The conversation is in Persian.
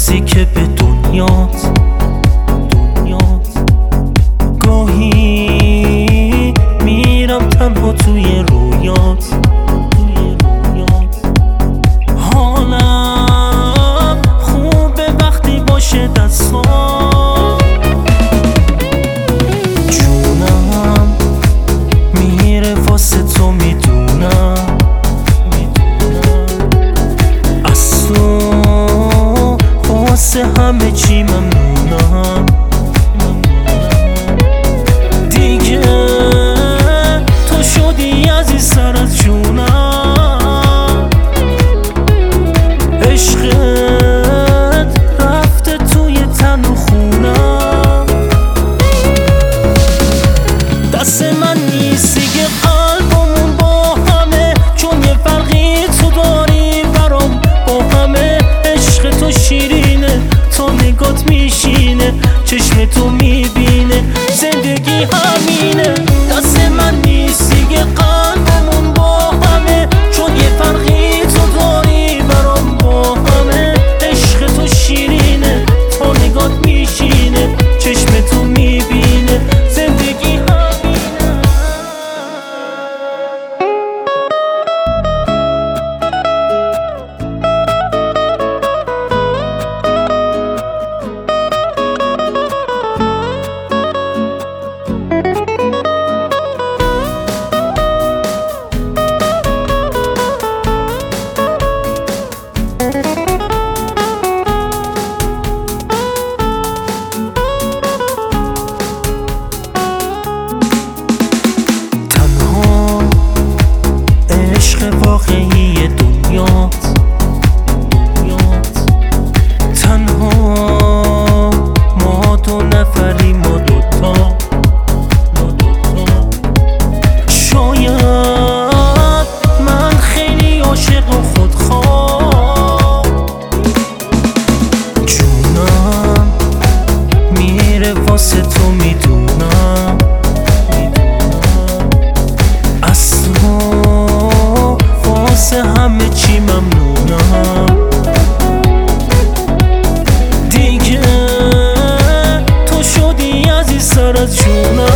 که به دنیات گاهی میرم تنها توی رویات حالم خوبه وقتی باشه دستات جونم میره واسه تو میدونم از تو واسه همه چی ممنونم دیگه تو شدی عزیز سر از جونم عشقت رفته توی تن و خونم دست من نیستی که قلبمون با همه چون یه فرقی تو داری برام با همه عشق تو شیرینه تا نگات میشینه چشم تو میبینه زندگی همینه دست من نیستی که قلبمون با همه چون یه فرقی تو داری برام با همه عشق تو شیرینه تا نگات میشینه چشم تو میبینه زندگی همینه واقعی دنیات تنها ما دو نفریم ما دوتا شاید من خیلی عاشق و خودخواه جونم میره واسه تو میدونم از تو واسه همه چی ممنونم دیگه تو شدی عزیز سر از جونم